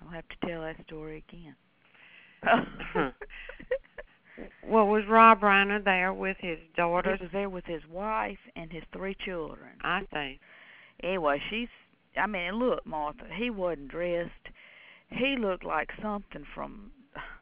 You'll have to tell that story again. Well, was Rob Reiner there with his He daughters? was there with his wife and his 3 children. I see. Anyway, I mean, look, Martha, he wasn't dressed. He looked like something from,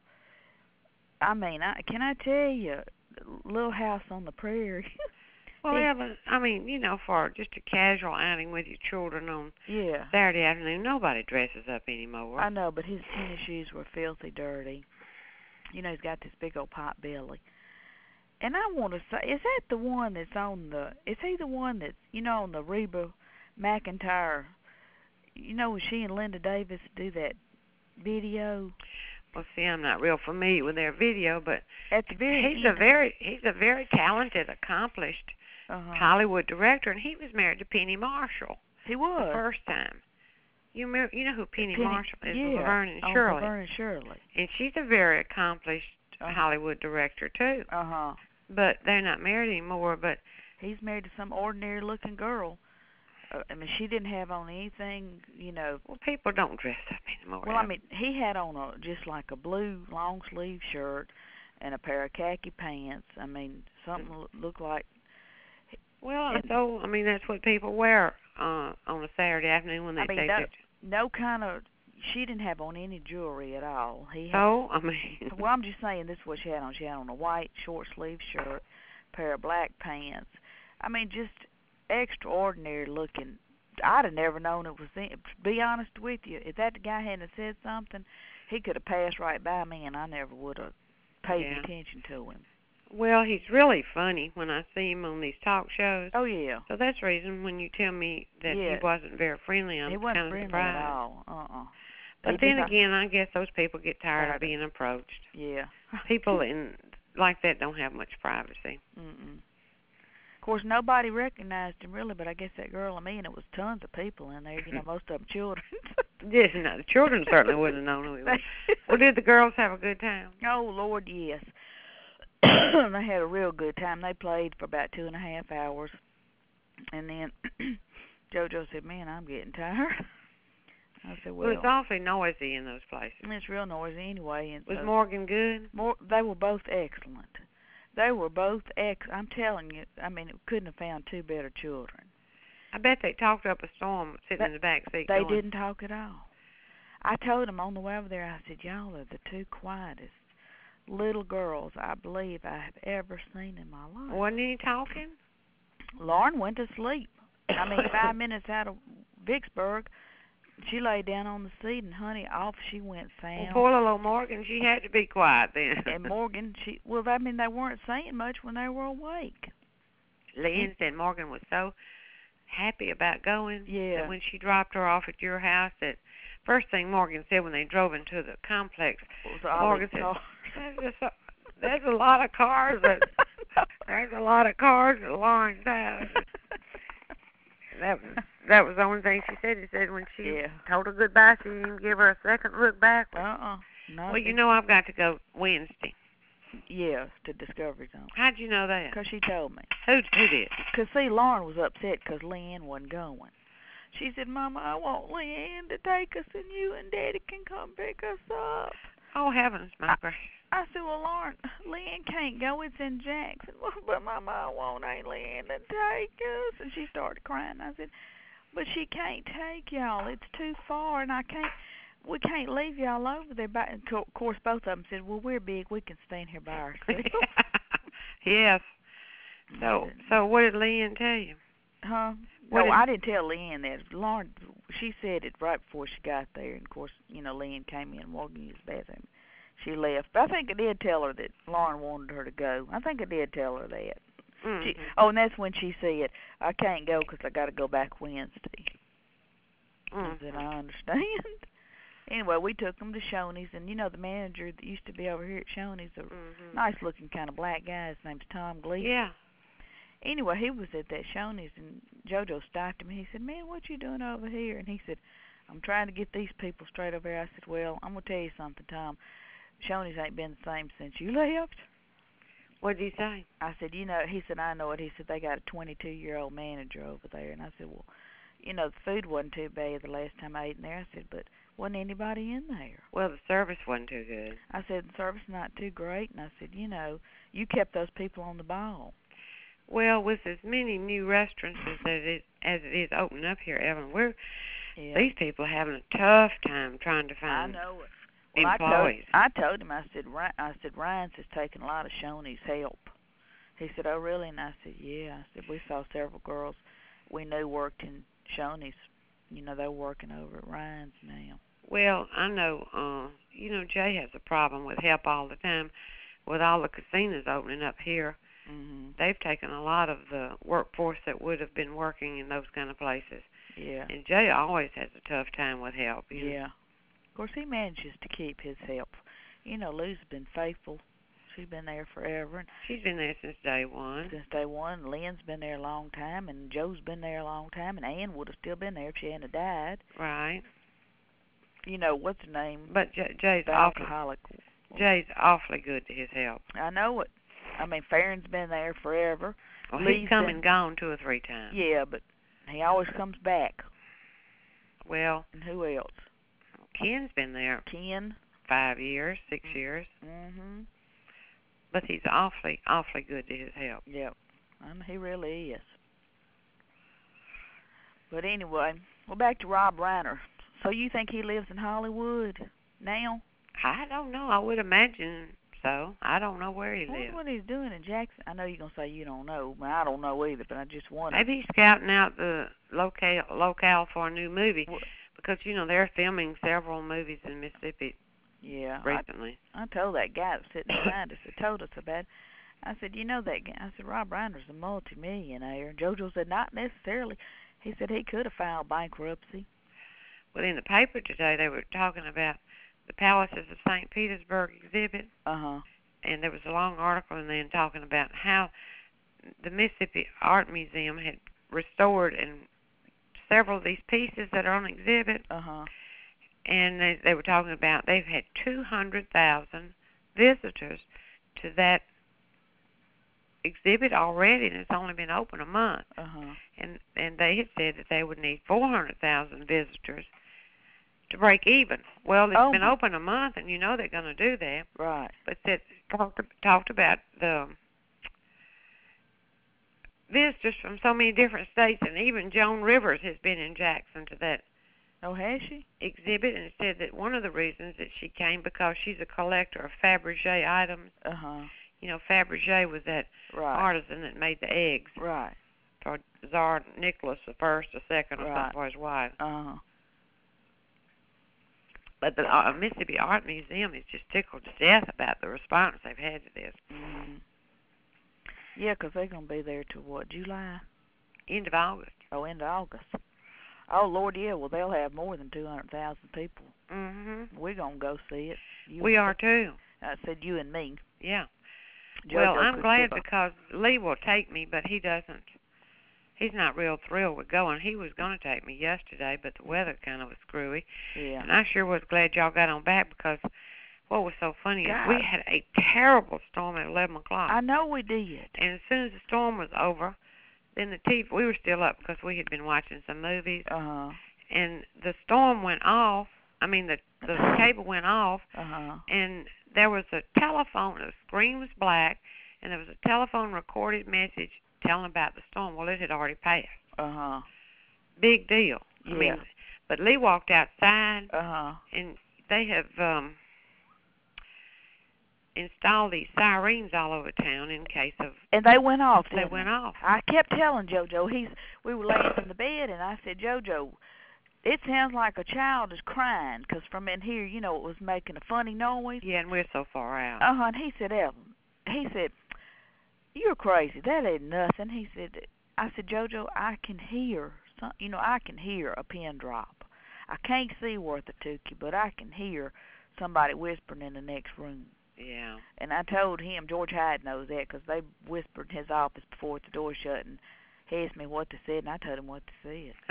I mean, can I tell you, Little House on the Prairie? Well, yeah, but I mean, for just a casual outing with your children on Yeah. Saturday afternoon, nobody dresses up anymore. I know, but his tennis shoes were filthy dirty. He's got this big old pot belly. And I want to say, is that the one that's on is he the one that's, on the Reba McEntire, when she and Linda Davis do that video? Well, see, I'm not real familiar with their video, but at the very he's end, a very talented, accomplished Hollywood director, and he was married to Penny Marshall. He was the first time. You know who Penny Marshall is? Yeah, Laverne and Shirley. Laverne and Shirley. And she's a very accomplished Hollywood director too. But they're not married anymore. But he's married to some ordinary-looking girl. I mean, she didn't have on anything, Well, people don't dress up anymore. Well, I mean, he had on just like a blue long-sleeve shirt and a pair of khaki pants. I mean, something looked like. Well, so I mean, that's what people wear on a Saturday afternoon when they take it. No kind of. She didn't have on any jewelry at all. I mean. Well, I'm just saying this is what she had on. She had on a white short-sleeve shirt, a pair of black pants. I mean, just extraordinary looking. I'd have never known it was him. To be honest with you, if that guy hadn't said something, he could have passed right by me, and I never would have paid attention to him. Well, he's really funny when I see him on these talk shows. Oh, yeah. So that's the reason when you tell me that he wasn't very friendly, I'm kind of surprised. At all. But then again, I guess those people get tired of being approached. Yeah. People like that don't have much privacy. Of course, nobody recognized him really, but I guess that girl and me, and it was tons of people in there. Most of them children. Yes, no, the children certainly wouldn't have known who he was. Well, did the girls have a good time? Oh, Lord, yes. They had a real good time. They played for about 2.5 hours, and then JoJo said, "Man, I'm getting tired." I said, "Well, it's awfully noisy in those places." It's real noisy anyway. And was Morgan good? They were both excellent. They were both I'm telling you, I mean, couldn't have found 2 better children. I bet they talked up a storm sitting in the back seat. They didn't talk at all. I told them on the way over there, I said, "Y'all are the 2 quietest little girls I believe I have ever seen in my life." Wasn't he talking? Lauren went to sleep. I mean, 5 minutes out of Vicksburg, she lay down on the seat, and honey, off she went sound. Well, poor little Morgan, she had to be quiet then. And Morgan, they weren't saying much when they were awake. Lynn said Morgan was so happy about going that when she dropped her off at your house, that first thing Morgan said when they drove into the complex, Morgan said, there's a lot of cars there's a lot of cars at Lauren's house. That was the only thing she said. He said when she told her goodbye, she didn't even give her a second look back. Well, I've got to go Wednesday. Yes, to Discovery Zone. How'd you know that? Because she told me. Who did? Because, see, Lauren was upset because Leanne wasn't going. She said, "Mama, I want Leanne to take us, and you and Daddy can come pick us up." Oh, heavens, my gracious. I said, "Well, Lauren, Leanne can't go. It's in Jackson." "Well, but Mama, I want Aunt Leanne to take us." And she started crying. I said, "But she can't take y'all. It's too far, and we can't leave y'all over there." And of course, both of them said, "Well, we're big. We can stand here by ourselves." Yes. So what did Leanne tell you? Huh? No, I didn't tell Leanne that. Lauren, she said it right before she got there. And, of course, Leanne came in and Morgan used the bathroom. She left. But I think I did tell her that Lauren wanted her to go. I think I did tell her that. Mm-hmm. And that's when she said, "I can't go because I got to go back Wednesday." I said, "I understand." Anyway, we took them to Shoney's, and the manager that used to be over here at Shoney's, a nice-looking kind of black guy. His name's Tom Gleason. Yeah. Anyway, he was at that Shoney's, and JoJo stopped him. He said, "Man, what you doing over here?" And he said, "I'm trying to get these people straight over here." I said, "Well, I'm going to tell you something, Tom. Shoney's ain't been the same since you left." What did he say? I said, he said, "I know it." He said, "They got a 22-year-old manager over there." And I said, "Well, the food wasn't too bad the last time I ate in there." I said, "But wasn't anybody in there. Well, the service wasn't too good. I said, the service not too great, and I said, you know, you kept those people on the ball. Well, with as many new restaurants as it is opening up here, Evan, these people are having a tough time trying to find employees. I told him, I said, Ryan's has taken a lot of Shoney's help. He said, oh, really? And I said, yeah. I said, we saw several girls we knew worked in Shoney's. You know, they're working over at Ryan's now. Well, I know, Jay has a problem with help all the time. With all the casinos opening up here, they've taken a lot of the workforce that would have been working in those kind of places. Yeah. And Jay always has a tough time with help. Yeah. Of course, he manages to keep his help. You know, Lou's been faithful. She's been there forever. She's been there since day one. Since day one. Lynn's been there a long time, and Joe's been there a long time, and Ann would have still been there if she hadn't died. Right. You know, what's her name? But Jay's alcoholic. Jay's awfully good to his help. I know it. I mean, Farron's been there forever. Well, he's come and gone 2 or 3 times. Yeah, but he always comes back. Well. And who else? Ken's been there. Ken. 5 years, 6 years. Mhm. But he's awfully good to his help. Yep. He really is. But anyway, well, back to Rob Reiner. So you think he lives in Hollywood now? I don't know. I would imagine so. I don't know where he lives. I wonder what he's doing in Jackson. I know you're going to say you don't know. But I don't know either, but I just wonder. Maybe he's scouting out the locale for a new movie. Because, they're filming several movies in Mississippi. Yeah. Recently. I told that guy that was sitting behind us that told us about it. I said, you know that guy? I said, Rob Reiner's a multimillionaire. JoJo said, not necessarily. He said he could have filed bankruptcy. Well, in the paper today, they were talking about the Palaces of St. Petersburg exhibit. Uh-huh. And there was a long article in there talking about how the Mississippi Art Museum had restored and several of these pieces that are on exhibit. Uh-huh. And they were talking about they've had 200,000 visitors to that exhibit already, and it's only been open a month. Uh-huh. And they had said that they would need 400,000 visitors to break even. Well, it's been open a month, and they're going to do that. Right. But talked about the visitors from so many different states, and even Joan Rivers has been in Jackson to that. Oh, has she? Exhibit, and said that one of the reasons that she came because she's a collector of Fabergé items. Uh-huh. Fabergé was that artisan that made the eggs. Right. For Tsar Nicholas I, or second, or something for his wife. Uh-huh. But the Mississippi Art Museum is just tickled to death about the response they've had to this. Mm-hmm. Yeah, because they're going to be there till what, July? End of August. Oh, end of August. Oh, Lord, yeah. Well, they'll have more than 200,000 people. Mm-hmm. We're going to go see it. We are, too. I said you and me. Yeah. JoJo well, I'm glad because Lee will take me, but he doesn't. He's not real thrilled with going. He was going to take me yesterday, but the weather kind of was screwy. Yeah. And I sure was glad y'all got on back because what was so funny is we had a terrible storm at 11 o'clock. I know we did. And as soon as the storm was over, then the TV, we were still up because we had been watching some movies. Uh-huh. And the storm went off. I mean, the cable went off. Uh-huh. And there was a telephone. The screen was black, and there was a telephone recorded message telling about the storm. Well, it had already passed. Uh-huh. Big deal. Yeah. I mean, but Lee walked outside, uh-huh, and they have installed these sirens all over town in case of... And they went off, They went off. I kept telling JoJo, we were laying in the bed, and I said, JoJo, it sounds like a child is crying, because from in here, it was making a funny noise. Yeah, and we're so far out. Uh-huh, and he said, you're crazy. That ain't nothing. I said, JoJo, I can hear, I can hear a pin drop. I can't see worth a tookie, but I can hear somebody whispering in the next room. Yeah. And I told him, George Hyde knows that, because they whispered in his office before the door shut, and he asked me what they said, and I told him what they said.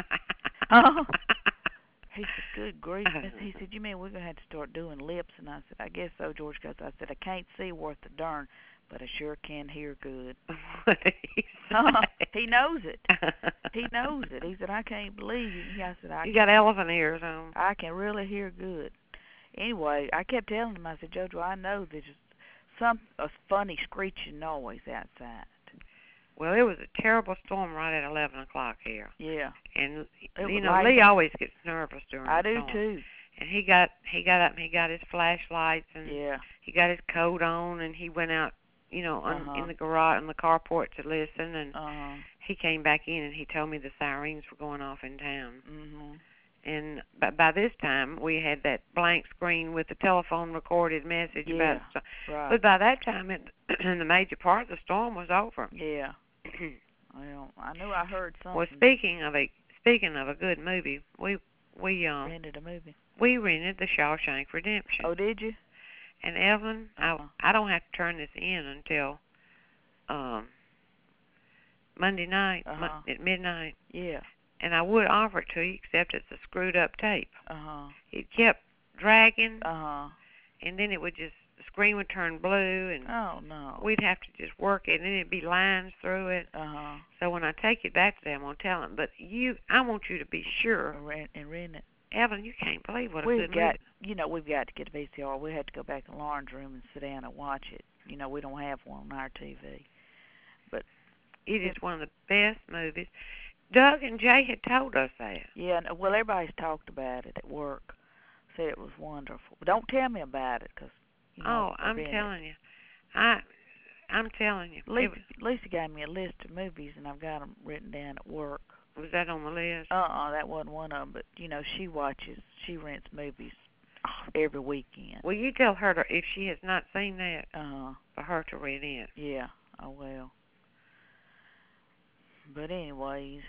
He said, good grief. He said, you mean we're going to have to start doing lips? And I said, I guess so, George, because I said, I can't see worth a darn, but I sure can hear good. What did he say? He knows it. He knows it. He said, I can't believe you. I said, You got elephant ears on. I can really hear good. Anyway, I kept telling him, I said, Jojo, I know there's a funny screeching noise outside. Well, it was a terrible storm right at 11 o'clock here. Yeah. And, Lee always gets nervous during the storm. I do, too. And he got up and he got his flashlights and he got his coat on and he went out, in the garage, in the carport to listen. And he came back in and he told me the sirens were going off in town. Mm-hmm. And by this time, we had that blank screen with the telephone recorded message about the storm. Right. But by that time, the major part of the storm was over. Yeah. Well, I knew I heard something. Well, speaking of a good movie, we rented a movie. We rented The Shawshank Redemption. Oh, did you? And Evelyn, I don't have to turn this in until Monday night at midnight. Yeah. And I would offer it to you, except it's a screwed up tape. It kept dragging. And then the screen would turn blue, and oh no, we'd have to just work it, and then it'd be lines through it. So when I take it back today, I'm gonna tell them. But I want you to be sure and rent it. Evelyn, you can't believe what a good movie. We've got to get a VCR. We had to go back to the Lauren's room and sit down and watch it. We don't have one on our TV. But it is one of the best movies. Doug and Jay had told us that. Yeah, well, everybody's talked about it at work. Said it was wonderful. But don't tell me about it, because I'm telling you. I'm telling you. Lisa gave me a list of movies, and I've got them written down at work. Was that on the list? That wasn't one of them. But she rents movies every weekend. Well, you tell her if she has not seen that, for her to rent it. Yeah, I will. But anyways,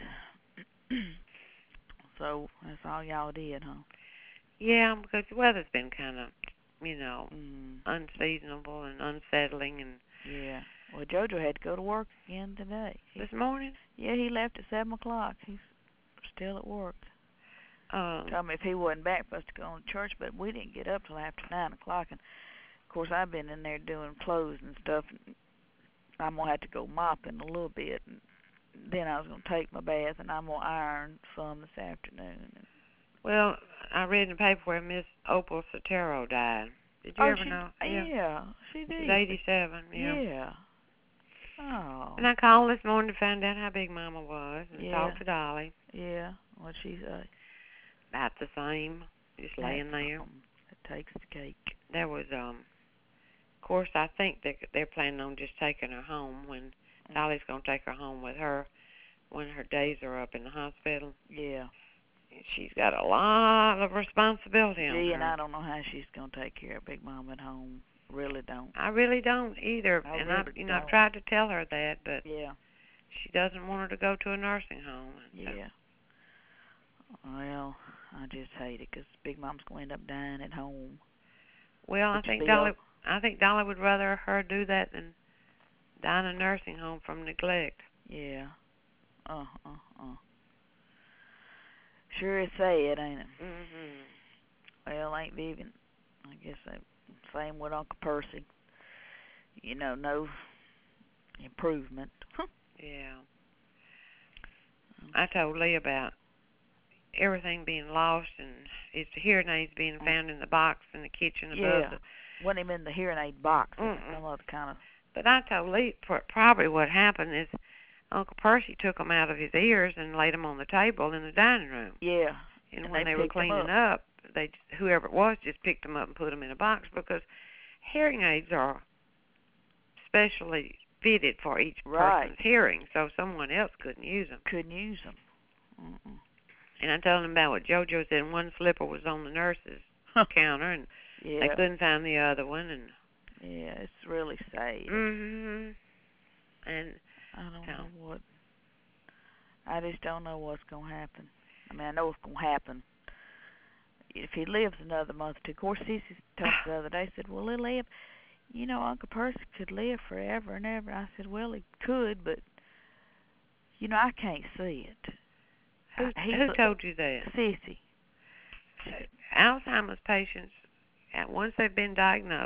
so that's all y'all did, huh? Yeah, because the weather's been kind of, unseasonable and unsettling. And yeah. Well, Jojo had to go to work again today. This morning? Yeah, he left at 7 o'clock. He's still at work. Told me if he wasn't back for us to go to church, but we didn't get up till after 9 o'clock. And, of course, I've been in there doing clothes and stuff. And I'm going to have to go mopping a little bit. And then I was going to take my bath, and I'm going to iron some this afternoon. Well, I read in the paper where Miss Opal Sotero died. Did you ever know? Yeah, she did. She's 87, Yeah. Oh. And I called this morning to find out how big Mama was and talked to Dolly. Yeah. What'd she say? About the same, just laying there. It takes the cake. There was, of course, I think they're planning on just taking her home when Dolly's going to take her home with her when her days are up in the hospital. Yeah. She's got a lot of responsibility on her. And I don't know how she's going to take care of Big Mama at home. Really don't. I really don't either. I've tried to tell her that, but she doesn't want her to go to a nursing home. Yeah. Well, I just hate it because Big Mom's going to end up dying at home. Well, I think Dolly would rather her do that than die in a nursing home from neglect. Yeah. Sure is sad, ain't it? Well, Aunt Vivian, I guess same with Uncle Percy. No improvement. Yeah. I told Lee about everything being lost and it's the hearing aids being found in the box in the kitchen above the... Wasn't even in the hearing aid box. Some other kind of... But I told Lee probably what happened is Uncle Percy took them out of his ears and laid them on the table in the dining room. Yeah. And when they were cleaning up, whoever it was just picked them up and put them in a box because hearing aids are specially fitted for each person's hearing, so someone else couldn't use them. And I told him about what JoJo said. One slipper was on the nurse's counter, and they couldn't find the other one. And it's really sad. And I don't know what. I just don't know what's gonna happen. I mean, I know what's gonna happen. If he lives another month or two, of course, Cece told me the other day, said, "Well, he'll live. Uncle Percy could live forever and ever." I said, "Well, he could, but I can't see it." Who told you that? Cece. Alzheimer's patients, once they've been diagnosed,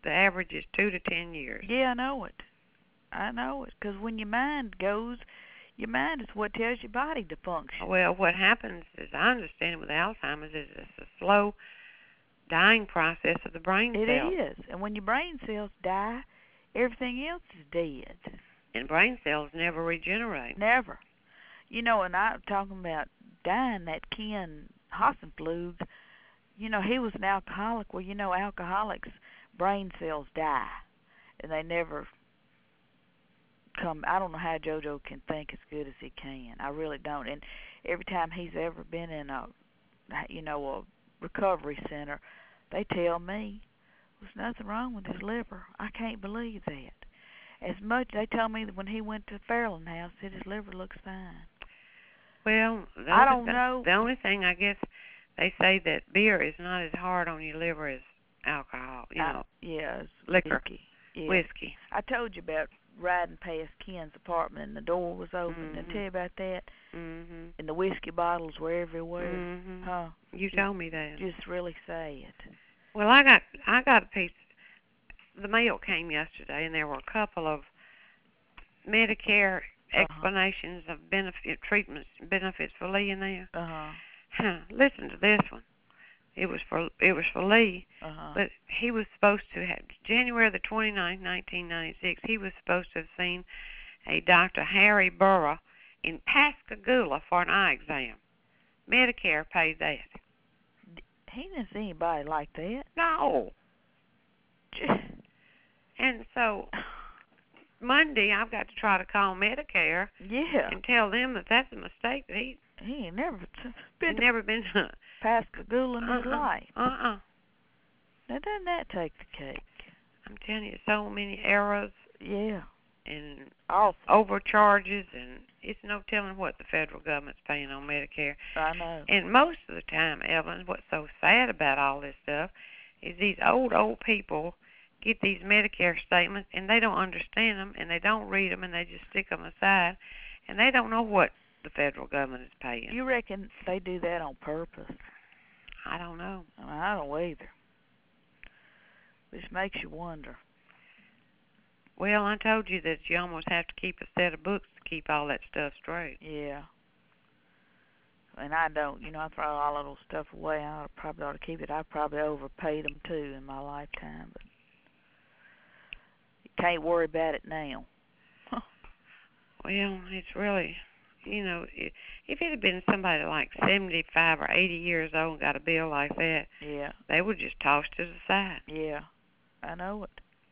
the average is 2 to 10 years. Yeah, I know it. I know it. Because when your mind goes, your mind is what tells your body to function. Well, what happens, as I understand it, with Alzheimer's, is it's a slow dying process of the brain cells. It is. And when your brain cells die, everything else is dead. And brain cells never regenerate. Never. You know, and I'm talking about dying, that Ken Hossenflug, you know, he was an alcoholic. Well, you know, alcoholics' brain cells die, and they never come. I don't know how JoJo can think as good as he can. I really don't. And every time he's ever been in a recovery center, they tell me there's nothing wrong with his liver. I can't believe that. As much, they told me that when he went to Fairland House, that his liver looks fine. Well, I don't know. The only thing, I guess, they say that beer is not as hard on your liver as alcohol. Yeah, liquor, whiskey. Yeah. Whiskey. I told you about riding past Ken's apartment and the door was open. Mm-hmm. Did I tell you about that? Mm-hmm. And the whiskey bottles were everywhere. Mm-hmm. Huh? You told me that. Just really sad. Well, I got a piece. The mail came yesterday, and there were a couple of Medicare explanations of treatments, benefits for Lee in there. Listen to this one. It was for Lee, but he was supposed to have January the 29th, 1996. He was supposed to have seen a Dr. Harry Burra in Pascagoula for an eye exam. Medicare paid that. He didn't see anybody like that. No. And so Monday I've got to try to call Medicare. Yeah. And tell them that that's a mistake. That he ain't never been to Pascagoula in his life. Now doesn't that take the cake? I'm telling you, so many errors. Yeah. And awful overcharges, and it's no telling what the federal government's paying on Medicare. I know. And most of the time, Evelyn, what's so sad about all this stuff is these old people get these Medicare statements, and they don't understand them, and they don't read them, and they just stick them aside, and they don't know what the federal government is paying. You reckon they do that on purpose? I don't know. I don't either. Which makes you wonder. Well, I told you that you almost have to keep a set of books to keep all that stuff straight. Yeah. And I don't. I throw all that little stuff away. I probably ought to keep it. I probably overpaid them, too, in my lifetime. But you can't worry about it now. Well, it's really, if it had been somebody like 75 or 80 years old and got a bill like that, yeah, they would just toss it aside. Yeah, I know it.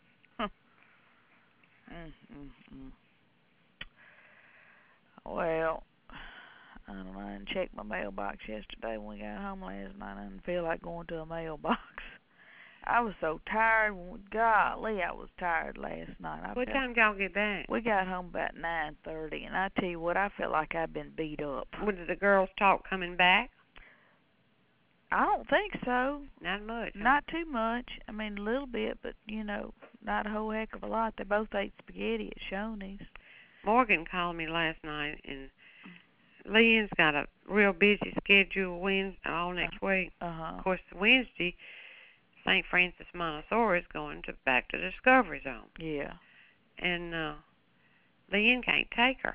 Well, I don't know. I didn't check my mailbox yesterday when we got home last night. I didn't feel like going to a mailbox. I was so tired. Golly, I was tired last night. What time did y'all get back? We got home about 9:30, and I tell you what, I felt like I'd been beat up. Did the girls talk coming back? I don't think so. Not much. Huh? Not too much. I mean, a little bit, but, not a whole heck of a lot. They both ate spaghetti at Shoney's. Morgan called me last night, and Leanne's got a real busy schedule all next week. Of course, Wednesday, St. Francis Montessori is going back to Discovery Zone. Yeah. And Leanne can't take her.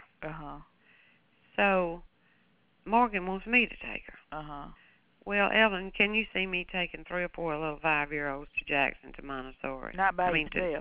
So Morgan wants me to take her. Well, Ellen, can you see me taking 3 or 4 little 5-year-olds to Jackson to Montessori? Not by yourself.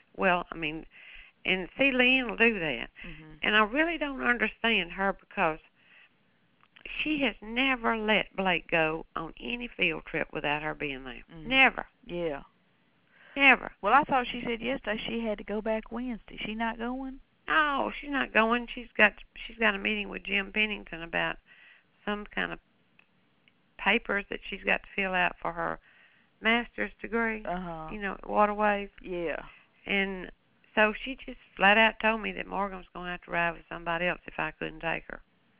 And see, Leanne will do that. And I really don't understand her because she has never let Blake go on any field trip without her being there. Never. Yeah. Never. Well, I thought she said yesterday she had to go back Wednesday. She not going? No, she's not going. She's got a meeting with Jim Pennington about some kind of papers that she's got to fill out for her master's degree. Waterways. Yeah. And so she just flat out told me that Morgan was going to have to ride with somebody else if I couldn't take her.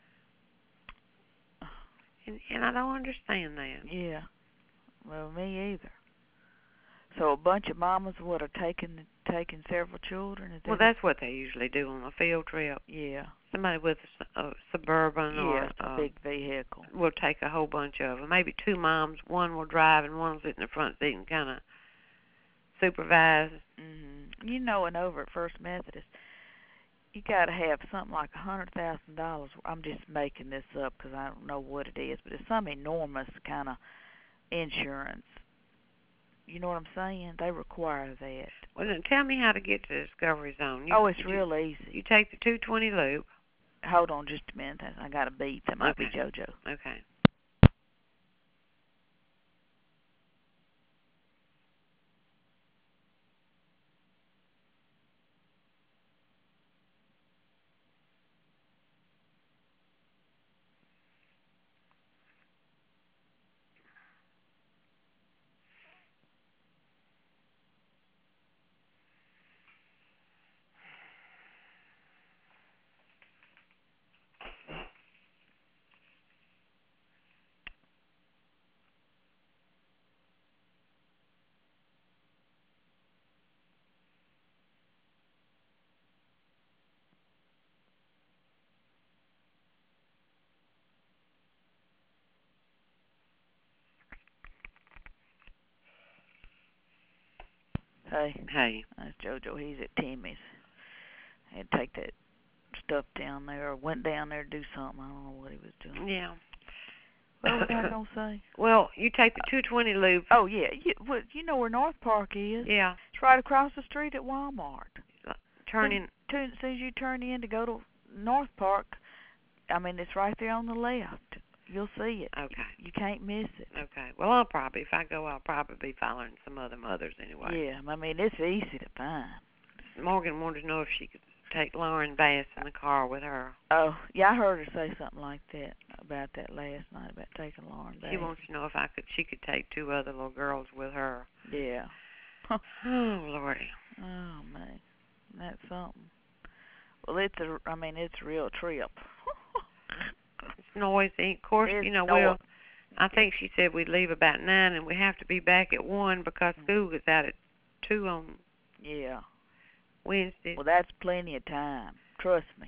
And I don't understand that. Yeah. Well, me either. So a bunch of mamas are taking several children? Well, that's what they usually do on a field trip. Yeah. Somebody with a Suburban or a big vehicle. Will take a whole bunch of them. Maybe 2 moms. One will drive and one will sit in the front seat and kind of supervise. You know, and over at First Methodist, you got to have something like $100,000. I'm just making this up because I don't know what it is, but it's some enormous kind of insurance. You know what I'm saying? They require that. Well, then tell me how to get to Discovery Zone. It's real easy. You take the 220 loop. Hold on just a minute. I got a beep. That might be JoJo. Okay. Hey. That's JoJo. He's at Timmy's. Had to take that stuff down there, or went down there to do something. I don't know what he was doing. Yeah. What was I going to say? Well, you take the 220 loop. Oh, yeah. You know where North Park is? Yeah. It's right across the street at Walmart. Turn in. As soon as you turn in to go to North Park, I mean, it's right there on the left. You'll see it. Okay. You can't miss it. Okay. Well, if I go, I'll probably be following some other mothers anyway. Yeah, I mean, it's easy to find. Morgan wanted to know if she could take Lauren Bass in the car with her. Oh, yeah, I heard her say something like that about that last night, about taking Lauren Bass. She wants to know if she could take 2 other little girls with her. Yeah. Oh, Lordy. Oh, man. That's something. Well, it's a real trip. It's noisy. Of course, I think she said we'd leave about 9 and we have to be back at 1 because school is out at 2 on Wednesday. Well, that's plenty of time. Trust me.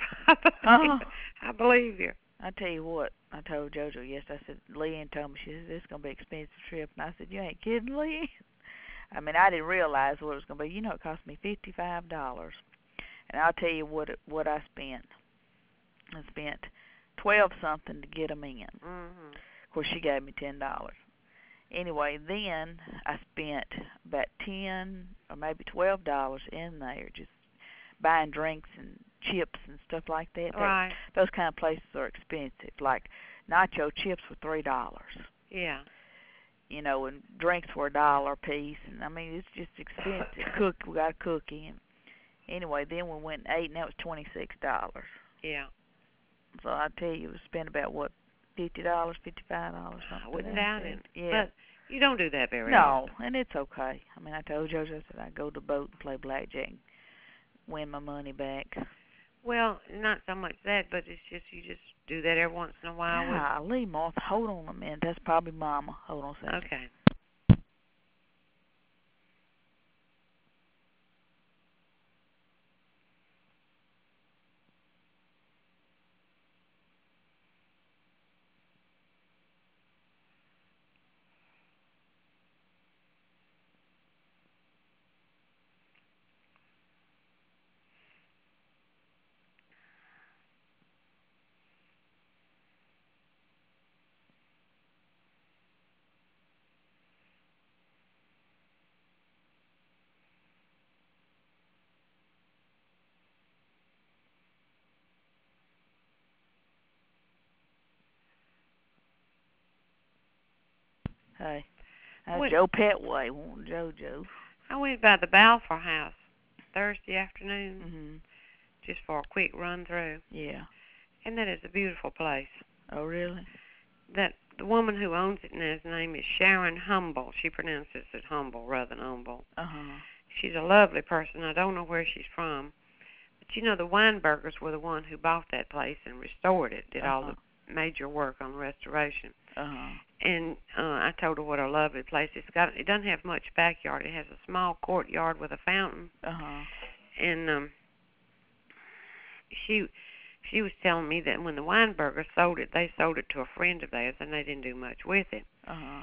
I believe you. I tell you what, I told JoJo yesterday, I said, Leanne told me, she said, this is going to be an expensive trip. And I said, you ain't kidding, Leanne? I mean, I didn't realize what it was going to be. You know, it cost me $55. And I'll tell you what I spent. I spent $12-something to get them in. Mm-hmm. Of course, she gave me $10. Anyway, then I spent about $10 or maybe $12 in there just buying drinks and chips and stuff like that. Right. Those kind of places are expensive. Like nacho chips were $3. Yeah. You know, and drinks were $1 a piece. And I mean, it's just expensive. We got a cookie. And anyway, then we went and ate, and that was $26. Yeah. So I tell you, we spent about what, $50, $55, something. I wouldn't doubt it. Yeah. But you don't do that very often. No, and it's okay. I mean, I told JoJo, I said I'd go to the boat and play blackjack and win my money back. Well, not so much that, but it's just you just do that every once in a while. Golly, Martha, hold on a minute. That's probably Mama. Hold on a second. Okay. Hey, that's Joe Petway, JoJo. I went by the Balfour House Thursday afternoon. Mm-hmm. Just for a quick run through. Yeah. And that is a beautiful place. Oh, really? The woman who owns it now, her name is Sharon Humble. She pronounces it Humble rather than Humble. Uh-huh. She's a lovely person. I don't know where she's from. But, you know, the Weinbergers were the one who bought that place and restored it, did all the major work on restoration. Uh-huh. And I told her what a lovely place. It doesn't have much backyard. It has a small courtyard with a fountain. Uh-huh. And she was telling me that when the Weinbergers sold it, they sold it to a friend of theirs, and they didn't do much with it. Uh-huh.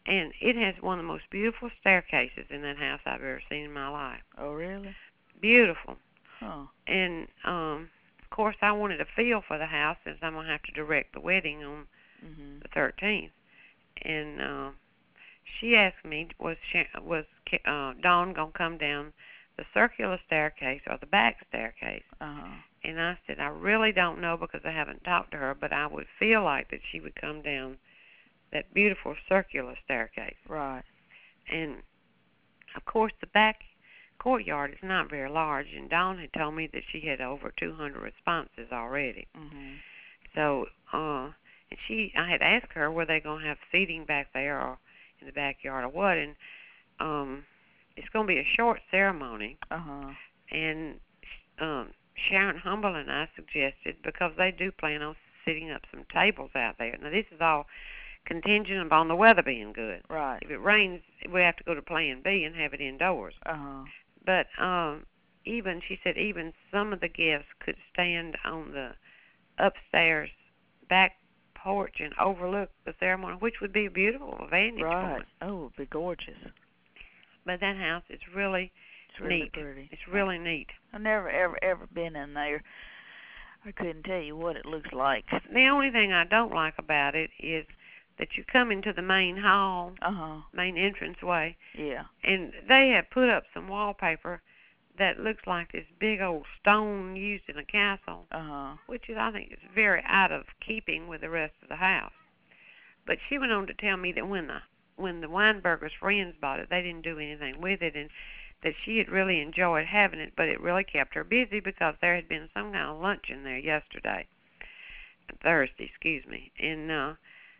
And it has one of the most beautiful staircases in that house I've ever seen in my life. Oh, really? Beautiful. Huh. And, of course, I wanted a feel for the house since I'm going to have to direct the wedding on the 13th. And she asked me, was Dawn going to come down the circular staircase or the back staircase? And I said, I really don't know because I haven't talked to her, but I would feel like that she would come down that beautiful circular staircase. Right. And, of course, the back courtyard is not very large, and Dawn had told me that she had over 200 responses already. So, I had asked her, were they going to have seating back there or in the backyard or what? And it's going to be a short ceremony. And Sharon Humble and I suggested, because they do plan on setting up some tables out there. Now, this is all contingent upon the weather being good. Right. If it rains, we have to go to Plan B and have it indoors. But she said even some of the guests could stand on the upstairs back porch and overlook the ceremony, which would be a beautiful vantage point. Oh, it would be gorgeous. But that house is really neat. Pretty. It's really neat. I've never, ever been in there. I couldn't tell you what it looks like. The only thing I don't like about it is that you come into the main hall, main entranceway. Yeah. And they have put up some wallpaper that looks like this big old stone used in a castle, which is, I think, is very out of keeping with the rest of the house. But she went on to tell me that when the Weinberger's friends bought it, they didn't do anything with it, and that she had really enjoyed having it, but it really kept her busy because there had been some kind of luncheon there Thursday, and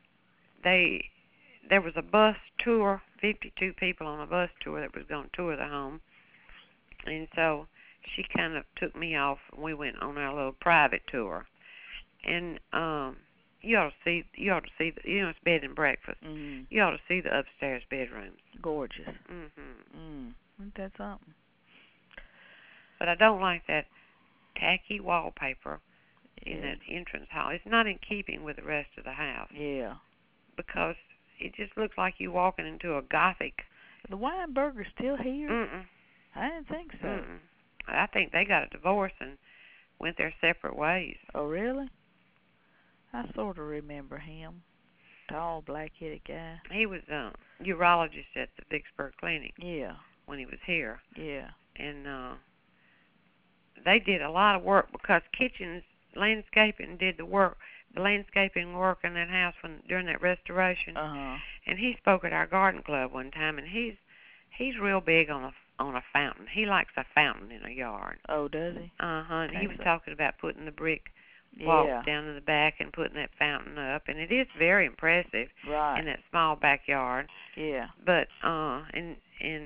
there was a bus tour, 52 people on a bus tour that was going to tour the home. And so she kind of took me off, and we went on our little private tour. And you ought to see it's bed and breakfast. You ought to see the upstairs bedrooms. Gorgeous. Ain't that something? But I don't like that tacky wallpaper in that entrance hall. It's not in keeping with the rest of the house. Yeah. Because it just looks like you walking into a Gothic. The Weinberger's still here? I didn't think so. I think they got a divorce and went their separate ways. Oh, really? I sort of remember him. Tall, black-headed guy. He was a urologist at the Vicksburg Clinic. Yeah. When he was here. Yeah. And they did a lot of work because Kitchens Landscaping did the landscaping work in that house during that restoration. And he spoke at our garden club one time, and he's real big on a fountain. He likes a fountain in a yard. Oh, does he? And he was talking about putting the brick walk down in the back and putting that fountain up, and it is very impressive in that small backyard. Yeah. But and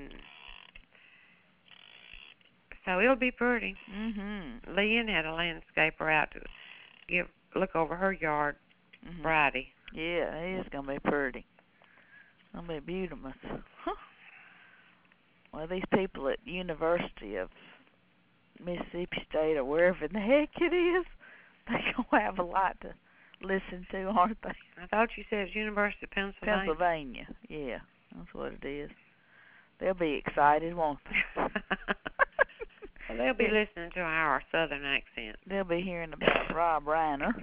so it'll be pretty. Leanne had a landscaper out to look over her yard Friday. Yeah, it is gonna be pretty. It's gonna be beautiful. Well, these people at University of Mississippi State or wherever the heck it is, they gonna have a lot to listen to, aren't they? I thought you said it was University of Pennsylvania. Pennsylvania, yeah, that's what it is. They'll be excited, won't they? Well, they'll be listening to our southern accent. They'll be hearing about Rob Reiner.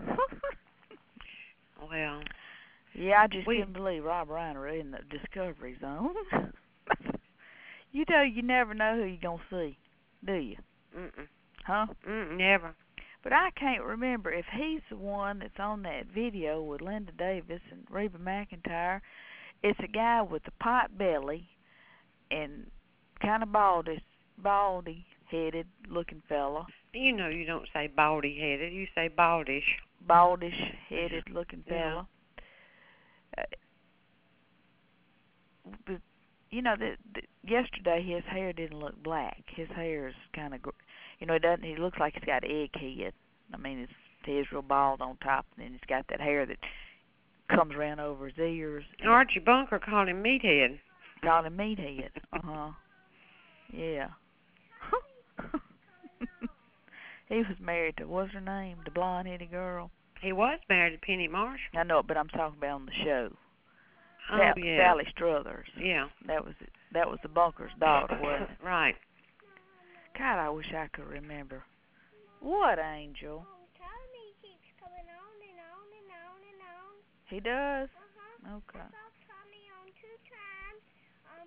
Well, yeah, I just couldn't believe Rob Reiner in the Discovery Zone. You know, you never know who you're going to see, do you? Huh? Never. But I can't remember if he's the one that's on that video with Linda Davis and Reba McEntire. It's a guy with a pot belly and kind of baldy-headed looking fella. You know you don't say baldy-headed, you say baldish. Baldish-headed looking fella. But you know, yesterday his hair didn't look black. His hair is kind of, he looks like he's got egg head. I mean, his head's real bald on top, and then he's got that hair that comes around over his ears. Archie Bunker called him Meathead. Called him Meathead. Yeah. He was married to, what's her name? The blonde-headed girl. He was married to Penny Marshall. I know, but I'm talking about on the show. Oh, yeah. Sally Struthers. Yeah. That was the Bunker's daughter, wasn't it? Right. God, I wish I could remember. What, Angel? Tommy keeps coming on and on and on and on. He does? Uh-huh. Okay. That's all